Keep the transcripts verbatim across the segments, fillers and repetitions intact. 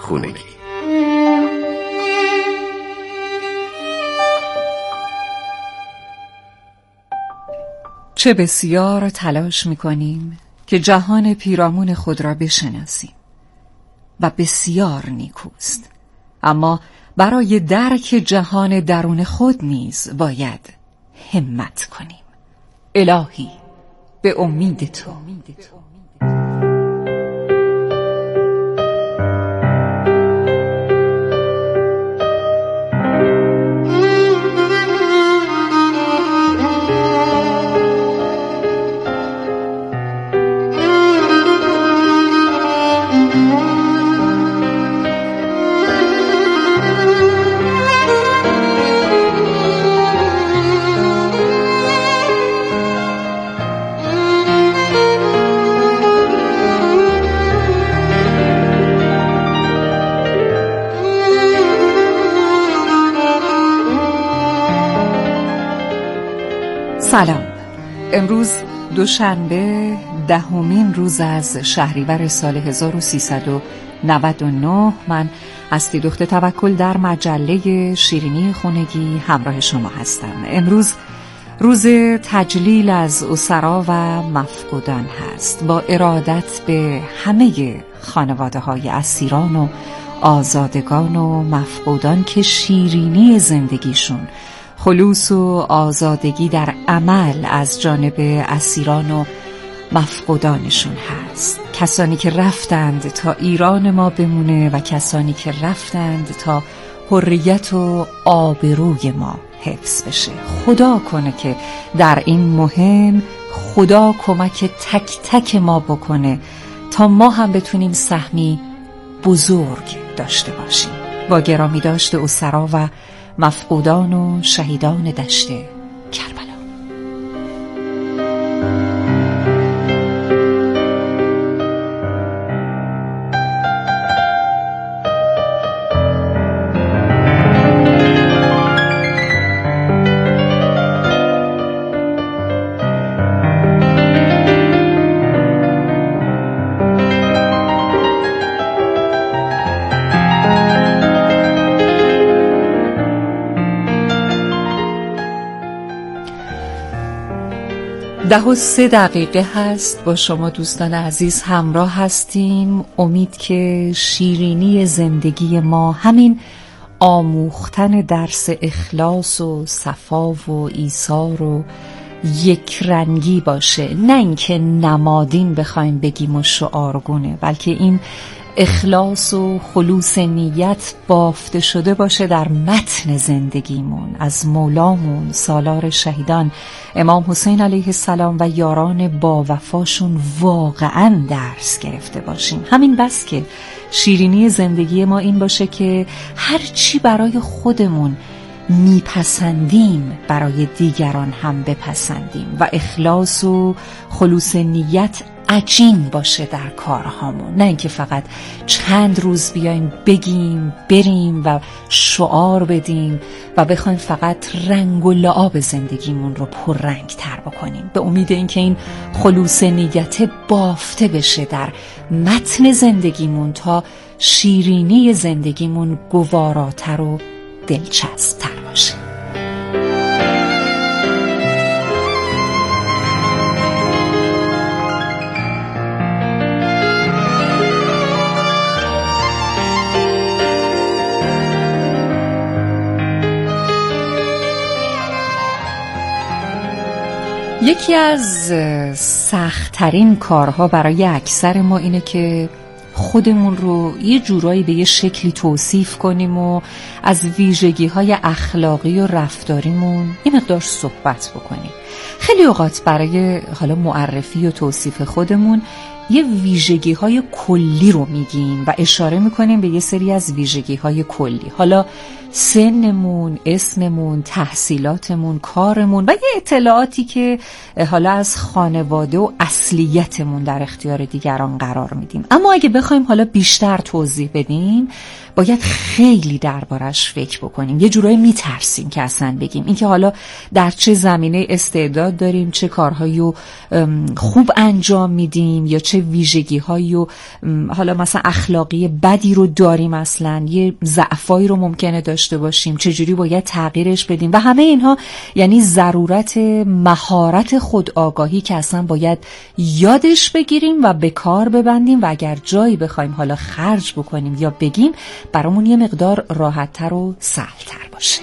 خونگی. چه بسیار تلاش می‌کنیم که جهان پیرامون خود را بشناسیم و بسیار نیکوست، اما برای درک جهان درون خود نیز باید همت کنیم. الهی به امید تو. سلام. امروز دوشنبه دهمین روز از شهریور سال هزار و سیصد و نود و نه. من هستی دختر توکل در مجله شیرینی خونگی همراه شما هستم. امروز روز تجلیل از اسرا و مفقودان هست، با ارادت به همه خانواده های اسیران و آزادگان و مفقودان که شیرینی زندگیشون خلوص و آزادگی در عمل از جانب اسیران و مفقودانشون هست. کسانی که رفتند تا ایران ما بمونه و کسانی که رفتند تا حریت و آبروی ما حفظ بشه. خدا کنه که در این مهم خدا کمک تک تک ما بکنه تا ما هم بتونیم سهمی بزرگ داشته باشیم. با گرامی داشته اسرا و مفقودان و شهیدان دشت کربلا. ده و سه دقیقه هست با شما دوستان عزیز همراه هستیم. امید که شیرینی زندگی ما همین آموختن درس اخلاص و صفا و ایثار و یک رنگی باشه، نه اینکه نمادین بخوایم بگیم و شعارگونه، بلکه این اخلاص و خلوص نیت بافته شده باشه در متن زندگیمون. از مولامون سالار شهیدان امام حسین علیه السلام و یاران با وفاشون واقعا درس گرفته باشیم. همین بس که شیرینی زندگی ما این باشه که هر چی برای خودمون میپسندیم برای دیگران هم بپسندیم و اخلاص و خلوص نیت عجین باشه در کارهامون، نه اینکه فقط چند روز بیایم بگیم بریم و شعار بدیم و بخوایم فقط رنگ و لعاب زندگیمون رو پررنگ تر بکنیم، به امید اینکه این خلوص نیت بافته بشه در متن زندگیمون تا شیرینی زندگیمون گواراتر و دلچسب تر باشه. یکی از سخت‌ترین کارها برای اکثر ما اینه که خودمون رو یه جورایی به یه شکلی توصیف کنیم و از ویژگی‌های اخلاقی و رفتاریمون یه مقدار صحبت بکنیم. خیلی اوقات برای حالا معرفی و توصیف خودمون یه ویژگی‌های کلی رو میگیم و اشاره میکنیم به یه سری از ویژگی‌های کلی، حالا سنمون، اسممون، تحصیلاتمون، کارمون و یه اطلاعاتی که حالا از خانواده و اصلیتمون در اختیار دیگران قرار میدیم. اما اگه بخوایم حالا بیشتر توضیح بدیم باید خیلی دربارش فکر بکنیم. یه جورایی میترسیم که اصلا بگیم اینکه حالا در چه زمینه استعداد داریم، چه کارهایی رو خوب انجام میدیم یا چه چه ویژگی هایی و حالا مثلا اخلاقی بدی رو داریم، اصلا یه ضعفایی رو ممکنه داشته باشیم، چجوری باید تغییرش بدیم و همه اینها یعنی ضرورت مهارت خودآگاهی که اصلا باید یادش بگیریم و به کار ببندیم و اگر جایی بخوایم حالا خرج بکنیم یا بگیم برامون یه مقدار راحت‌تر و سهل‌تر باشه.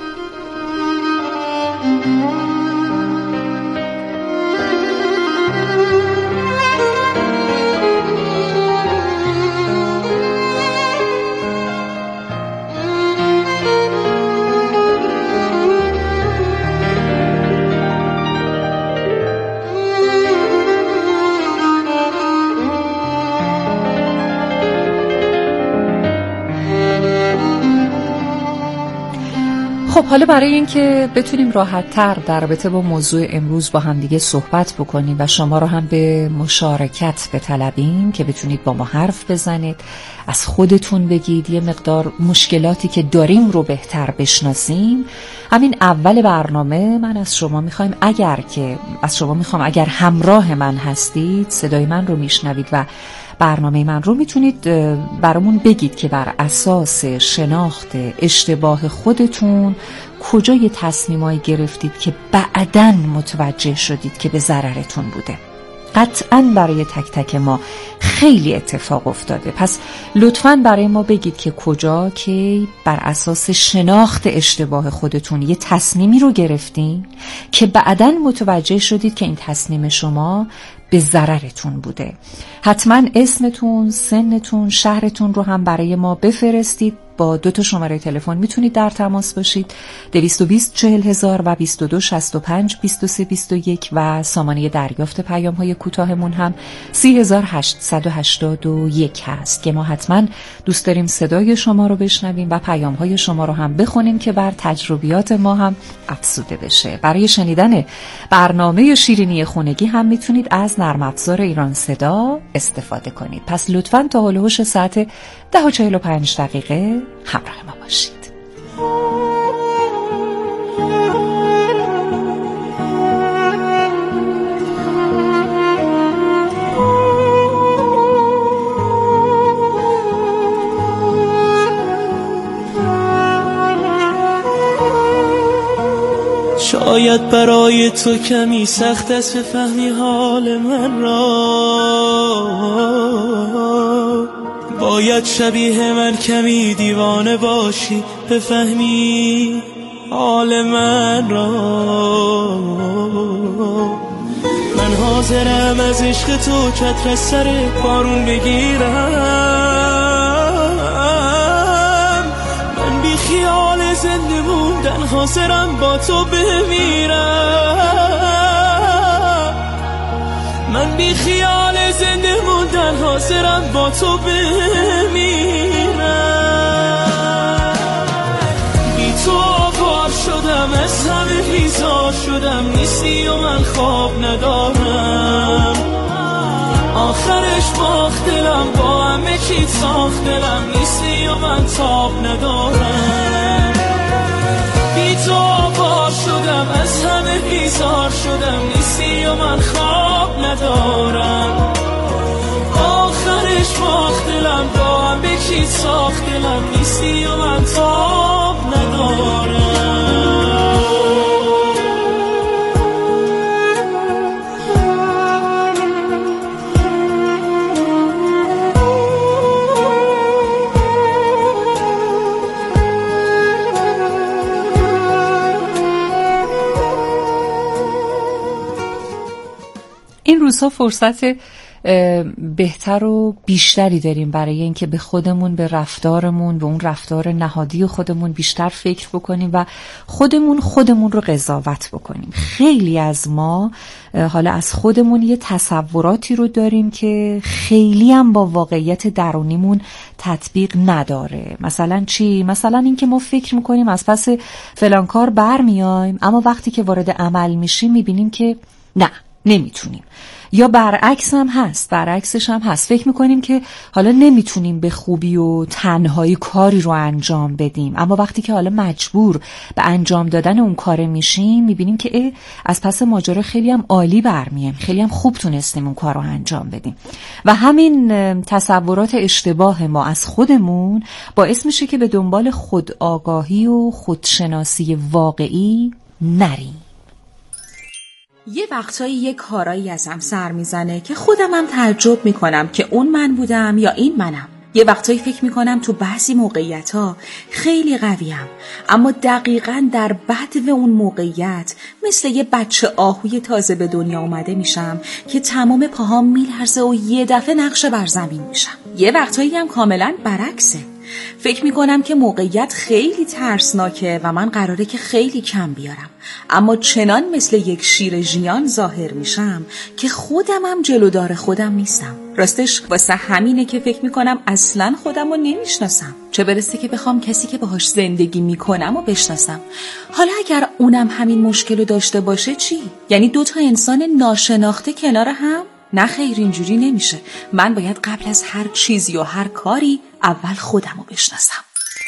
خب حالا برای اینکه بتونیم راحت‌تر در رابطه با موضوع امروز با هم دیگه صحبت بکنیم و شما رو هم به مشارکت بطلبیم که بتونید با ما حرف بزنید، از خودتون بگید، یه مقدار مشکلاتی که داریم رو بهتر بشناسیم، همین اول برنامه من از شما میخوایم اگر که از شما میخوام اگر همراه من هستید، صدای من رو میشنوید و برنامه من رو میتونید برامون بگید که بر اساس شناخت اشتباه خودتون کجا یه تصمیمایی گرفتید که بعداً متوجه شدید که به ضررتون بوده. قطعاً برای تک تک ما خیلی اتفاق افتاده، پس لطفاً برای ما بگید که کجا که بر اساس شناخت اشتباه خودتون یه تصمیمی رو گرفتین که بعداً متوجه شدید که این تصمیم شما به ضررتون بوده. حتما اسمتون، سنتون، شهرتون رو هم برای ما بفرستید. با دو تا شماره تلفن میتونید در تماس باشید، دویست و بیست چهل هزار و بیست و دو شصت و پنج بیست و سه بیست و یک و سامانه دریافت پیام های کوتاهمون هم سی هزار هشتصد و هشتاد و یک هست که ما حتما دوست داریم صدای شما رو بشنویم و پیام های شما رو هم بخونیم که بر تجربیات ما هم افزوده بشه. برای شنیدن برنامه شیرینی خونگی هم میتونید از نرم افزار ایران صدا استفاده کنید. پس لطفاً تا هولوش ساعت ده و چهل و پنج دقیقه همراه ما باشید. شاید برای تو کمی سخت است بفهمی حال من را، باید شبیه من کمی دیوانه باشی بفهمی حال من را. من حاضرم از عشق تو چتر سر بارون بگیرم، من بی خیال زنده موندن حاضرم با تو بمیرم، من بی خیال زنده موندن حاضرم با تو بمیرم. بی تو آوار شدم، از همه بیزار شدم، نیستی و من خواب ندارم، آخرش باخت دلم، با همه چی ساخت دلم، نیستی و من تاب ندارم. بی تو آوار شدم، از همه بیزار شدم، نیستی و من خواب ندارم، آخرش باخت دلم، با هم به چی ساخت دلم، نیستی و من تاب ندارم. این روزها فرصت بهتر و بیشتری داریم برای اینکه به خودمون، به رفتارمون، به اون رفتار نهادی خودمون بیشتر فکر بکنیم و خودمون خودمون رو قضاوت بکنیم. خیلی از ما حالا از خودمون یه تصوراتی رو داریم که خیلی هم با واقعیت درونیمون تطبیق نداره. مثلا چی؟ مثلا اینکه ما فکر میکنیم از پس فلان کار برمیایم، اما وقتی که وارد عمل میشیم میبینیم که نه، نمیتونیم. یا برعکس هم هست، برعکسش هم هست، فکر میکنیم که حالا نمیتونیم به خوبی و تنهایی کاری رو انجام بدیم، اما وقتی که حالا مجبور به انجام دادن اون کار میشیم میبینیم که اه از پس ماجرا خیلی هم عالی برمیم، خیلی هم خوب تونستیم اون کار رو انجام بدیم. و همین تصورات اشتباه ما از خودمون باعث میشه که به دنبال خودآگاهی و خودشناسی واقعی نریم. یه وقتایی یه کارایی ازم سر میزنه که خودم هم تعجب میکنم که اون من بودم یا این منم. یه وقتایی فکر میکنم تو بعضی موقعیت‌ها خیلی قویم، اما دقیقاً در بدو اون موقعیت مثل یه بچه آهوی تازه به دنیا اومده میشم که تمام پاهام میلرزه و یه دفعه نقشه بر زمین میشم. یه وقتایی هم کاملاً برعکسه. فکر میکنم که موقعیت خیلی ترسناکه و من قراره که خیلی کم بیارم، اما چنان مثل یک شیر ژیان ظاهر میشم که خودم هم جلودار خودم نیستم. راستش واسه همینه که فکر میکنم اصلاً خودم رو نمیشناسم، چه برسه که بخوام کسی که باهاش زندگی میکنم رو بشناسم. حالا اگر اونم همین مشکل رو داشته باشه چی؟ یعنی دو تا انسان ناشناخته کنار هم؟ نه خیر، اینجوری نمیشه. من باید قبل از هر چیزی و هر کاری اول خودم رو بشناسم.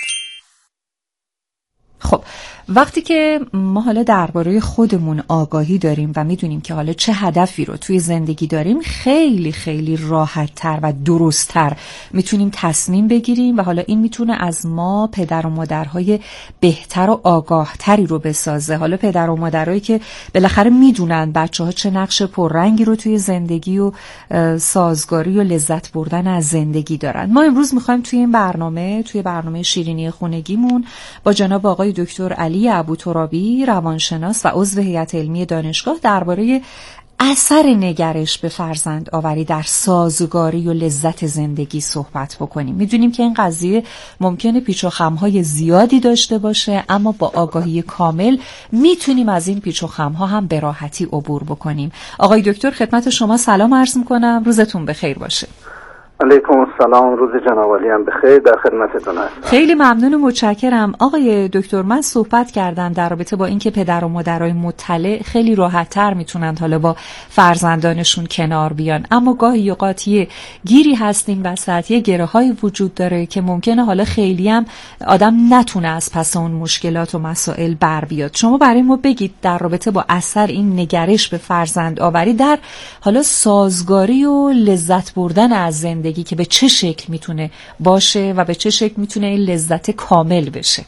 خب وقتی که ما حالا درباره خودمون آگاهی داریم و میدونیم که حالا چه هدفی رو توی زندگی داریم، خیلی خیلی راحت تر و درست تر میتونیم تصمیم بگیریم و حالا این میتونه از ما پدر و مادرهای بهتر و آگاه تری رو بسازه. حالا پدر و مادرهایی که بالاخره میدونن بچه ها چه نقش پررنگی رو توی زندگی و سازگاری و لذت بردن از زندگی دارن. ما امروز میخوایم توی این برنامه توی برنامه شیرینی خونگیمون با جناب آقای دکتر علی ابوترابی، روانشناس و عضو هیئت علمی دانشگاه، درباره اثر نگرش به فرزند آوری در سازگاری و لذت زندگی صحبت بکنیم. میدونیم که این قضیه ممکنه پیچ و خم‌های زیادی داشته باشه، اما با آگاهی کامل میتونیم از این پیچ و خم‌ها هم به راحتی عبور بکنیم. آقای دکتر خدمت شما سلام عرض می‌کنم، روزتون بخیر باشه. علیکم السلام، روز جناب عالی هم بخیر، در خدمتتون هستم. خیلی ممنون و متشکرم. آقای دکتر من صحبت کردم در رابطه با اینکه پدر و مادرای مطلع خیلی راحت‌تر میتونن حالا با فرزندانشون کنار بیان، اما گاهی اوقات یه گیری هستیم وسط، یه گره‌هایی وجود داره که ممکنه حالا خیلی هم آدم نتونه از پس اون مشکلات و مسائل بر بیاد. شما برای ما بگید در رابطه با اثر این نگرش به فرزند آوری در حالا سازگاری و لذت بردن از زندگی که به چه شکل میتونه باشه و به چه شکل میتونه این لذت کامل بشه.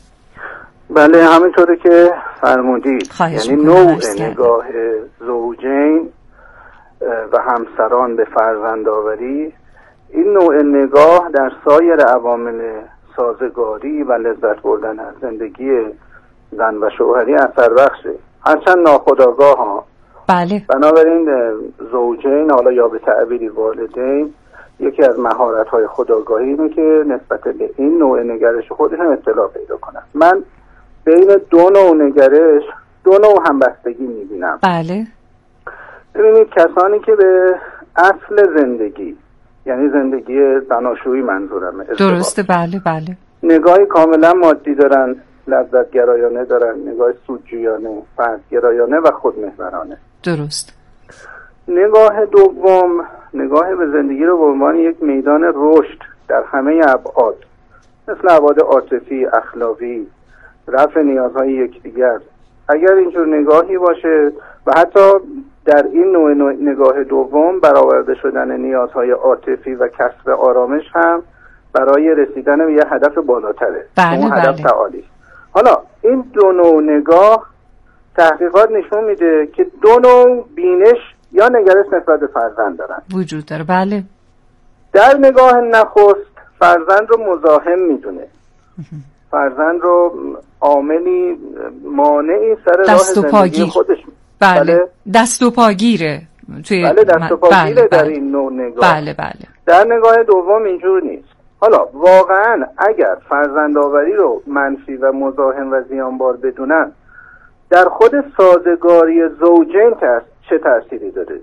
بله همینطوره که فرمودید، یعنی نوع نگاه زوجین و همسران به فرزندآوری، این نوع نگاه در سایر عوامل سازگاری و لذت بردن از زندگی زن و شوهری اثر بخشه، هرچند ناخودآگاه ها. بله. بنابراین زوجین، حالا یا به تعبیری والدین، یکی از مهارت‌های خودآگاهی اینه که نسبت به این نوع نگرش خودشون اطلاع پیدا کنن. من بین دو نوع نگرش دو نوع همبستگی می‌بینم. بله. ببینید کسانی که به اصل زندگی، یعنی زندگی زناشویی منظورمه، درسته، بله بله، نگاهی کاملا مادی دارن، لذت گرایانه دارن، نگاه سودجویانه، فردگرایانه و خودمحورانه. درست. نگاه دوم، نگاه به زندگی رو به عنوان یک میدان رشد در همه ابعاد، مثل ابعاد عاطفی، اخلاقی، رفع نیازهای یکدیگر. اگر اینجور نگاهی باشه و حتی در این نوع نگاه دوم برآورده شدن نیازهای عاطفی و کسب آرامش هم برای رسیدن به یه هدف بالاتره، بله اون هدف بله. تعالی. حالا این دو نوع نگاه تحقیقات نشون میده که دو نوع بینش یا نگرش نسبت به فرزند دارن، وجود داره. بله. در نگاه نخست فرزند رو مزاحم میدونه، فرزند رو عاملی مانعی سر راه زندگی خودش. بله. بله دست و پاگیره توی بله دست و پاگیره بله. در بله. این نوع نگاه. بله بله. در نگاه دوم اینجور نیست. حالا واقعا اگر فرزندآوری رو منفی و مزاحم و زیانبار بدونن، در خود سازگاری زوجین چه تأثیری داره؟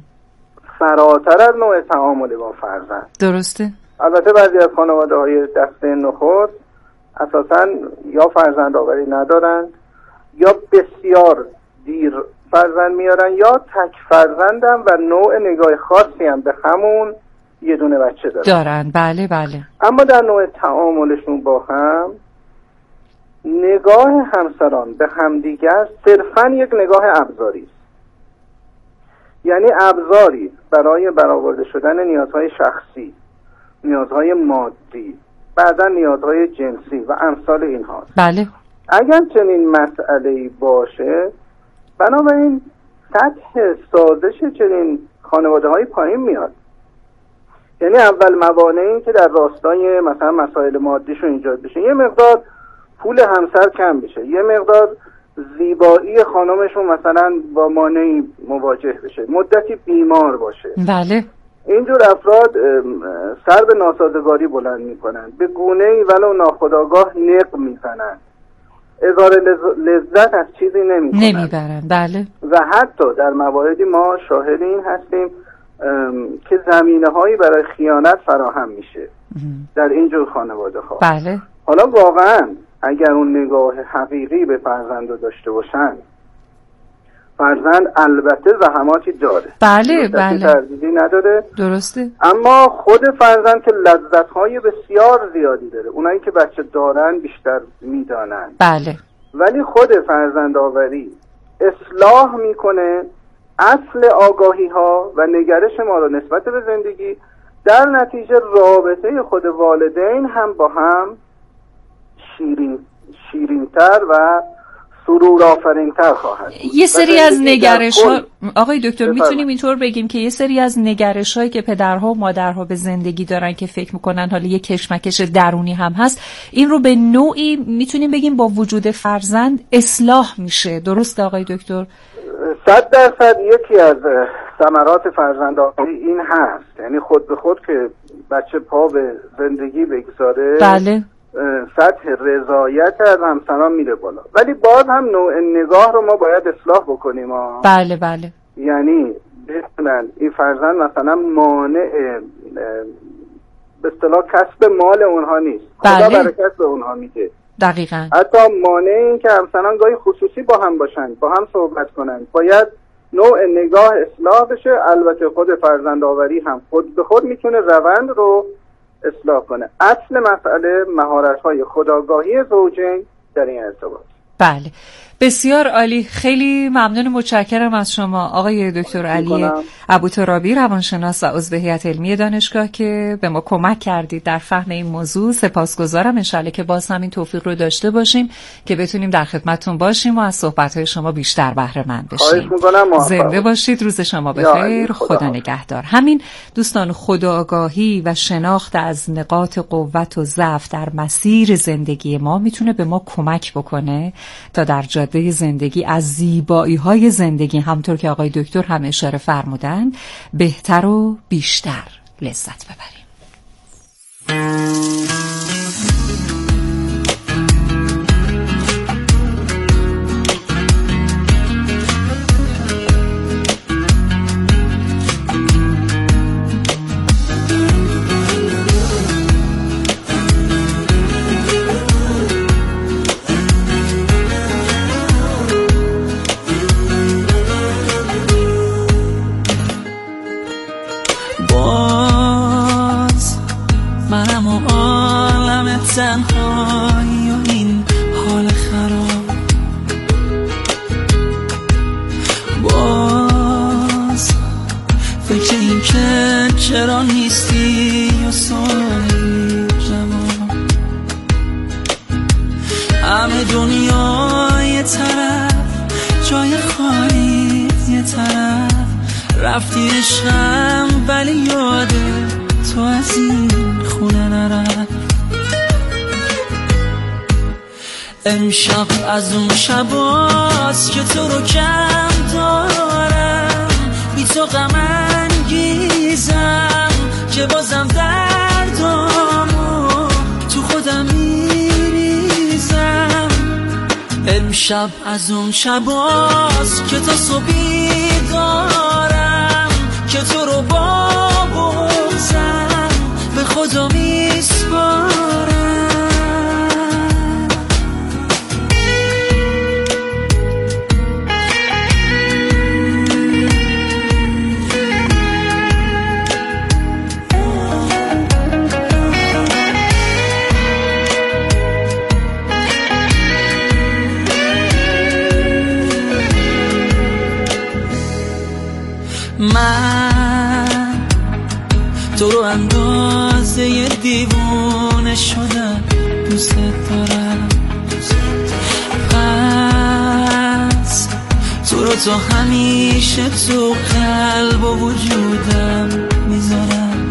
فراتر از نوع تعامل با فرزند. درسته. البته بعضی از خانواده های دسته نخست اساساً یا فرزندآوری ندارند یا بسیار دیر فرزند میارن یا تک فرزندن و نوع نگاه خاصی هم به همون یه دونه بچه دارن دارن بله بله. اما در نوع تعاملشون با هم نگاه همسران به همدیگر صرفاً یک نگاه ابزاری است، یعنی ابزاری برای برآورده شدن نیازهای شخصی، نیازهای مادی، بعداً نیازهای جنسی و امثال اینها. بله. اگر چنین مسئله‌ای باشه، بنابراین سطح سازش چنین خانواده‌های پایین میاد. یعنی اول موانعی که در راستای مثلا مسائل مادیشون ایجاد بشه، یه مقدار پول همسر کم بشه، یه مقدار زیبایی خانمشون مثلا با مانعی مواجه بشه، مدتی بیمار باشه. بله. اینجور افراد سر به ناسازگاری بلند میکنن، به گونه‌ای ولو ناخودآگاه نق میزنن، اظهار لذت از چیزی نمیکنن، نمیبرن. بله. و حتی در مواردی ما شاهد این هستیم که زمینه هایی برای خیانت فراهم میشه در اینجور خانواده ها. بله. حالا واقعا اگر اون نگاه حقیقی به فرزند رو داشته باشن، فرزند البته زحماتی داره، بله بله، تردیدی نداره، درسته، اما خود فرزند که لذت‌های بسیار زیادی داره، اونایی که بچه دارن بیشتر میدانن. بله. ولی خود فرزند آوری اصلاح میکنه اصل آگاهی ها و نگرش ما رو نسبت به زندگی، در نتیجه رابطه خود والدین هم با هم شیرین شیرین‌تر و سرور آفرین‌تر خواهد. یه سری از نگرش ها آقای دکتر میتونیم اینطور بگیم که یه سری از نگرش هایی که پدرها و مادرها به زندگی دارن که فکر میکنن حالا یه کشمکش درونی هم هست، این رو به نوعی میتونیم بگیم با وجود فرزند اصلاح میشه. درسته آقای دکتر؟ صد درصد یکی از ثمرات فرزندآوری این هست، یعنی خود به خود که بچه پا به زندگی بگذاره، بله، سطح رضایت از همسران میره بالا. ولی باز هم نوع نگاه رو ما باید اصلاح بکنیم ها. بله بله. یعنی بتونن این فرزند مثلا مانع به اصطلاح کسب مال اونها نیست، خدا بله، برکت به اونها میده. دقیقاً. حتی مانع این که همسران گاهی خصوصی با هم باشن، با هم صحبت کنن، باید نوع نگاه اصلاح بشه. البته خود فرزندآوری هم خود به خود میتونه روند رو اصلاح کنه. اصل مسئله مهارت‌های خودآگاهی زوجین در این ارتباط. بله، بسیار عالی. خیلی ممنون و متشکرم از شما آقای دکتر علی ابوترابی، روانشناس و عضو هیئت علمی دانشگاه، که به ما کمک کردید در فهم این موضوع. سپاسگزارم. انشالله که باز هم این توفیق رو داشته باشیم که بتونیم در خدمتتون باشیم و از صحبت‌های شما بیشتر بهره مند بشیم. زنده باشید. روز شما بخیر. خدا, خدا نگهدار. همین دوستان، خودآگاهی و شناخت از نقاط قوت و ضعف در مسیر زندگی ما میتونه به ما کمک بکنه تا در جاده زندگی از زیبایی‌های زندگی، همطور که آقای دکتر هم اشاره فرمودن، بهتر و بیشتر لذت ببریم. تنهایی و این حال خراب، باز فکر این که چرا نیستی و سوالی جواب، همه دنیا یه طرف، جای خالی یه طرف، رفتی عشقم ولی یاده تو از این خونه نرفت. امشب از اون شباست که تو رو کم دارم، بی تو غم انگیزم که بازم دردامو تو خودم میریزم. امشب از اون شباست که تا صبحی دارم که تو رو با بغضم به خدا میسپارم. دیوونه شدم دوست دارم پس تو رو تا همیشه تو قلب و وجودم میذارم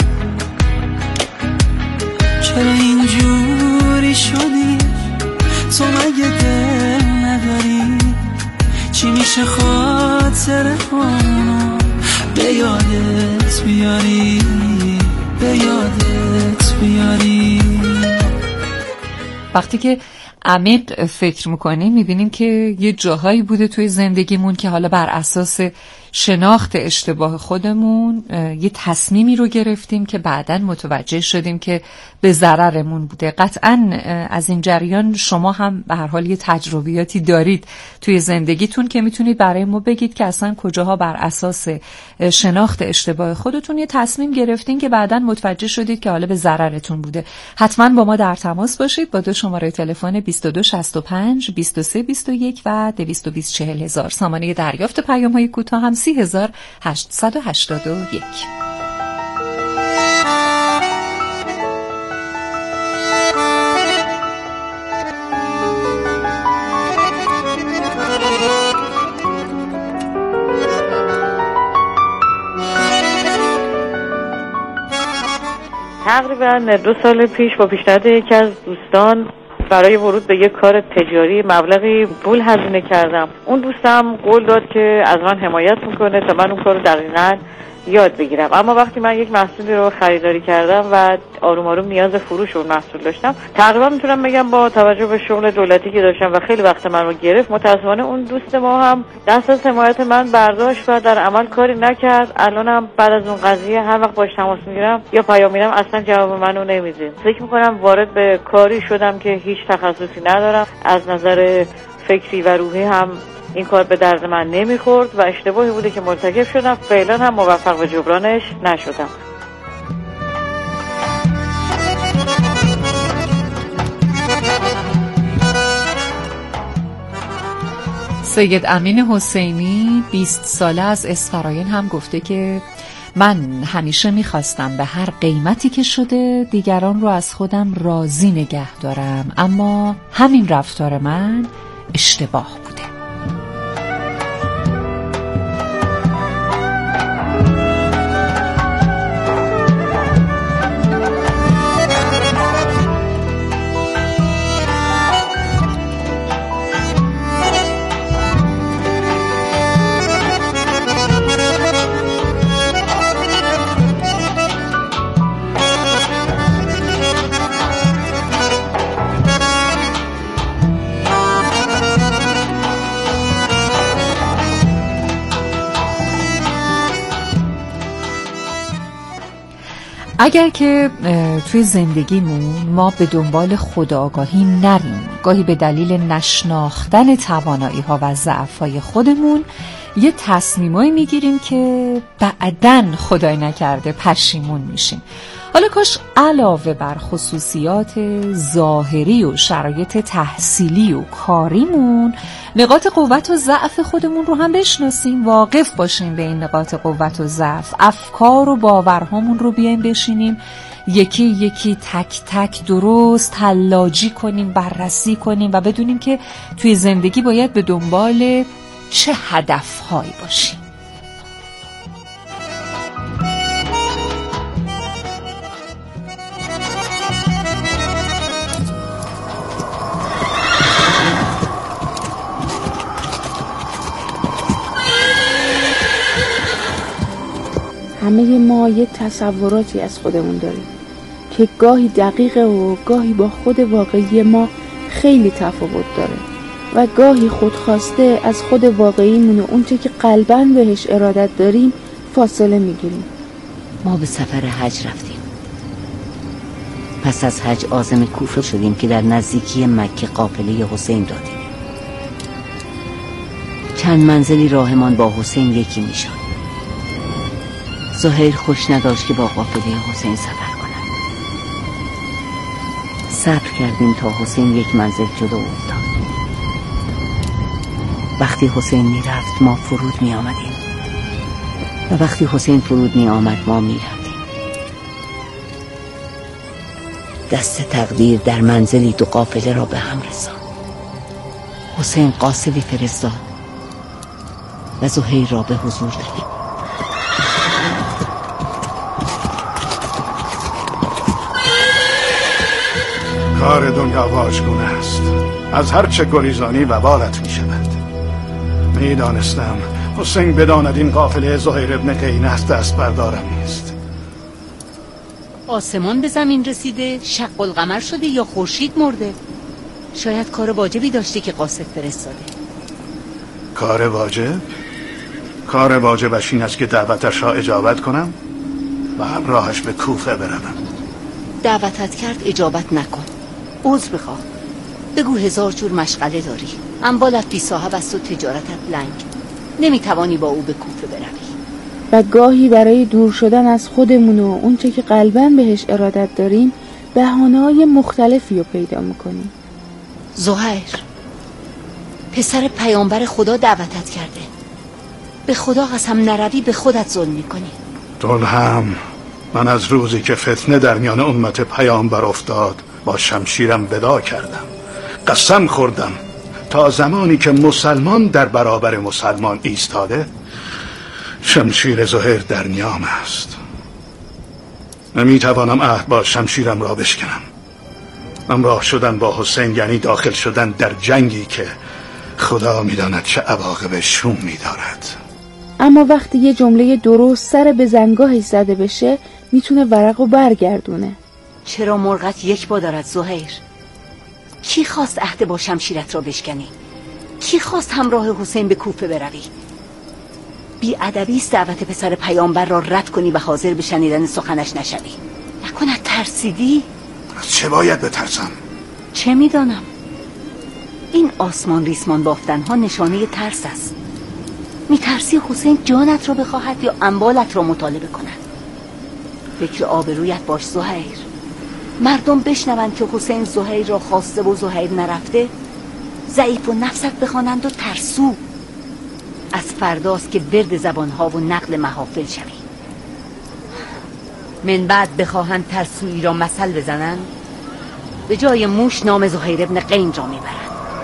چرا اینجوری شدی تو مگه دل نداری چی میشه خاطره ها به یادت بیاری به یادت بیاری. وقتی که عمیق فکر میکنیم میبینیم که یه جاهایی بوده توی زندگیمون که حالا بر اساس شناخت اشتباه خودمون یه تصمیمی رو گرفتیم که بعداً متوجه شدیم که به ضررمون بوده. قطعاً از این جریان شما هم به هر حال یه تجربیاتی دارید توی زندگیتون که میتونید برای ما بگید که اصلا کجاها بر اساس شناخت اشتباه خودتون یه تصمیم گرفتین که بعداً متوجه شدید که حالا به ضررتون بوده. حتماً با ما در تماس باشید با دو شماره تلفن بیست و دو شصت و پنج بیست و سه بیست و یک و دویست و بیست چهل هزار. سامانه دریافت پیام‌های کوتاه هم سی هزار هشتصد و هشتاد و یک. تقریبا دو سال پیش با پیشنهاد یکی از دوستان برای ورود به یک کار تجاری مبلغی پول هزینه کردم. اون دوستم قول داد که از من حمایت میکنه تا من اون کارو دقیقاً یاد بگیرم. اما وقتی من یک محصولی رو خریداری کردم و آروم آروم نیاز فروش اون محصول داشتم، تقریبا میتونم بگم با توجه به شغل دولتی که داشتم و خیلی وقت من رو گرفت، متأسفانه اون دوست ما هم دست از حمایت من برداشت و در عمل کاری نکرد. الانم بعد از اون قضیه هر وقت باش تماس میگیرم یا پیام میدم اصلا جواب منو نمیده. فکر میکنم وارد به کاری شدم که هیچ تخصصی ندارم. از نظر فکری و روحی هم این کار به درد من نمیخورد و اشتباهی بوده که مرتکب شدم. فعلا هم موفق به جبرانش نشدم. سید امین حسینی بیست ساله از اسفراین هم گفته که من همیشه میخواستم به هر قیمتی که شده دیگران رو از خودم راضی نگه دارم، اما همین رفتار من اشتباه بوده. اگر که توی زندگیمون ما به دنبال خودآگاهی نریم، گاهی به دلیل نشناختن توانایی ها و ضعف های خودمون یه تصمیمایی میگیریم که بعداً خدای نکرده پشیمون میشیم. حالا کاش علاوه بر خصوصیات ظاهری و شرایط تحصیلی و کاریمون نقاط قوت و ضعف خودمون رو هم بشناسیم، واقف باشیم به این نقاط قوت و ضعف، افکار و باورهامون رو بیایم بشینیم یکی یکی تک تک درست حلاجی کنیم، بررسی کنیم و بدونیم که توی زندگی باید به دنبال چه هدفهایی باشیم. همه ما یه تصوراتی از خودمون داریم که گاهی دقیقه و گاهی با خود واقعی ما خیلی تفاوت داره و گاهی خودخواسته از خود واقعیمون و اونچه که قلباً بهش ارادت داریم فاصله میگیریم. ما به سفر حج رفتیم. پس از حج عازم کوفه شدیم که در نزدیکی مکه قافله حسین دادیم. چند منزلی راهمان با حسین یکی میشد. زهیر خوش نداشت که با قافله حسین سفر کند. صبر کردیم تا حسین یک منزل جلو افتاد. وقتی حسین می رفت ما فرود می آمدیم و وقتی حسین فرود می آمد ما می رفتیم. دست تقدیر در منزلی دو قافله را به هم رساند. حسین قاصدی فرستاد و زهیر را به حضور دهید. کار دنیا واژگون است. از هر چه گریزانی وبالت می شود. می دانستم حسین بداند این قافله زهیر ابن قین است، دست بردارم نیست. آسمان به زمین رسیده، شق القمر شده یا خورشید مرده. شاید کار واجبی داشته که قاصد فرستاده. کار واجب؟ کار واجبش این است که دعوتش را اجابت کنم و همراهش به کوفه بروم. دعوتت کرد اجابت نکن، عذر بخواه، بگو هزار جور مشغله داری، اموالت بی صاحب است و تجارتت لنگ، نمیتوانی با او به کوفه بروی. و گاهی برای دور شدن از خودمون و اونچه که قلباً بهش ارادت داریم بهانه‌های مختلفی رو پیدا میکنیم. زهیر، پسر پیامبر خدا دعوتت کرده، به خدا قسم نروی به خودت ظلم میکنی. دلهم، من از روزی که فتنه در میان امت پیامبر افتاد با شمشیرم ودا کردم. قسم خوردم تا زمانی که مسلمان در برابر مسلمان ایستاده شمشیر زهیر در نیام است. نمیتوانم عهد با شمشیرم را بشکنم. همراه شدن با حسین یعنی داخل شدن در جنگی که خدا میداند چه عواقب شوم میدارد. اما وقتی یه جمله درست سر به زنگاهی زده بشه میتونه ورقو برگردونه. چرا مرغت یک پا دارد زهیر؟ کی خواست عهد با شمشیرت را بشکنی؟ کی خواست همراه حسین به کوفه بروی؟ بی ادبی است دعوت پسر پیامبر را رد کنی و حاضر به شنیدن سخنش نشوی. نکند ترسیدی؟ چه باید بترسم؟ چه میدانم؟ این آسمان ریسمان بافتن ها نشانه ترس است. میترسی حسین جانت را بخواهد یا اموالت را مطالبه کند؟ فکر آبرویت باش زهیر. مردم بشنوند که حسین زهیر را خواسته و زهیر نرفته، ضعیف و نفست بخوانند و ترسو. از فرداست که ورد زبانها و نقل محافل شوی. من بعد بخواهند ترسویی را مثل بزنند، به جای موش نام زهیر ابن قین را میبرند.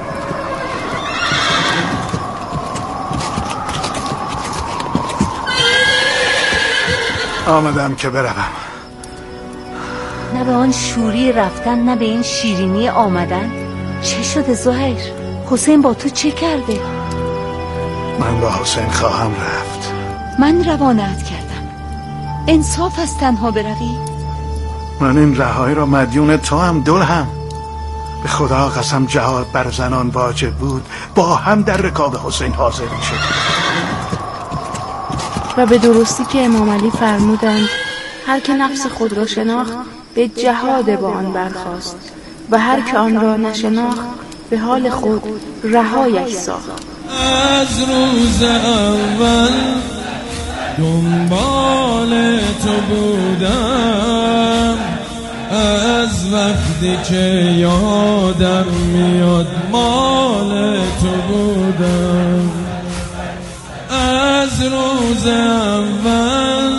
آمدم که بروم. نه به آن شوری رفتن، نه به این شیرینی آمدن. چه شده زهیر؟ حسین با تو چه کرده؟ من با حسین خواهم رفت. من روانت کردم. انصاف است تنها بروی. من این رهایی را مدیون تو هم دلهم. به خدا قسم جهاد بر زنان واجب بود با هم در رکاب حسین حاضر می شد. و به درستی که امام علی فرمودند هر که نفس خود را شناخت به جهاد با آن برخاست و هر که آن را نشناخت به حال خود رهایش ساخت. از روز اول دنبال تو بودم، از وقتی که یادم میاد مال تو بودم. از روز اول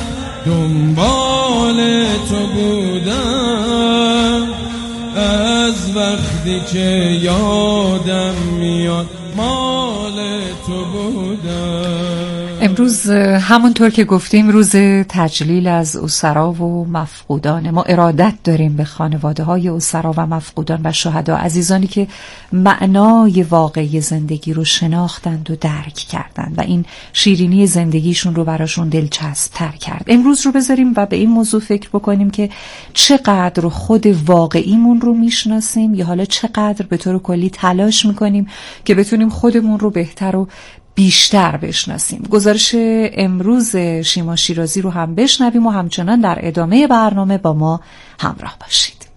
دنبال تو بودم، از وقتی که یادم میاد مال تو بودم. امروز همونطور که گفتیم روز تجلیل از اسرا و مفقودان. ما ارادت داریم به خانواده های اسرا و مفقودان و شهدا، عزیزانی که معنای واقعی زندگی رو شناختند و درک کردند و این شیرینی زندگیشون رو براشون دلچسب تر کرد. امروز رو بذاریم و به این موضوع فکر بکنیم که چقدر خود واقعیمون رو میشناسیم یا حالا چقدر به طور کلی تلاش میکنیم که بتونیم خودمون رو بهتر و بیشتر بشناسیم. گزارش امروز شیما شیرازی رو هم بشنویم و همچنان در ادامه برنامه با ما همراه باشید.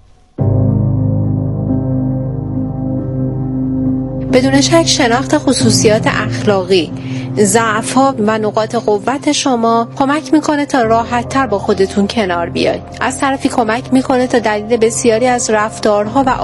بدون شک شناخت خصوصیات اخلاقی، ضعف‌ها و نقاط قوت شما کمک میکنه تا راحت تر با خودتون کنار بیاید. از طرفی کمک میکنه تا دلیل بسیاری از رفتارها و